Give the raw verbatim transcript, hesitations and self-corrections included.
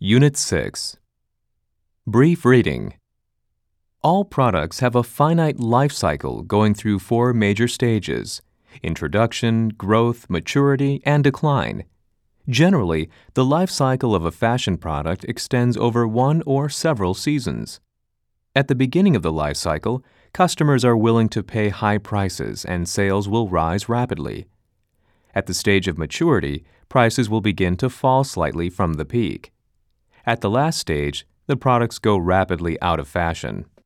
Unit six. Brief reading. All products have a finite life cycle going through four major stages: introduction, growth, maturity, and decline. Generally, the life cycle of a fashion product extends over one or several seasons. At the beginning of the life cycle, customers are willing to pay high prices and sales will rise rapidly. At the stage of maturity, prices will begin to fall slightly from the peak. At the last stage, the products go rapidly out of fashion.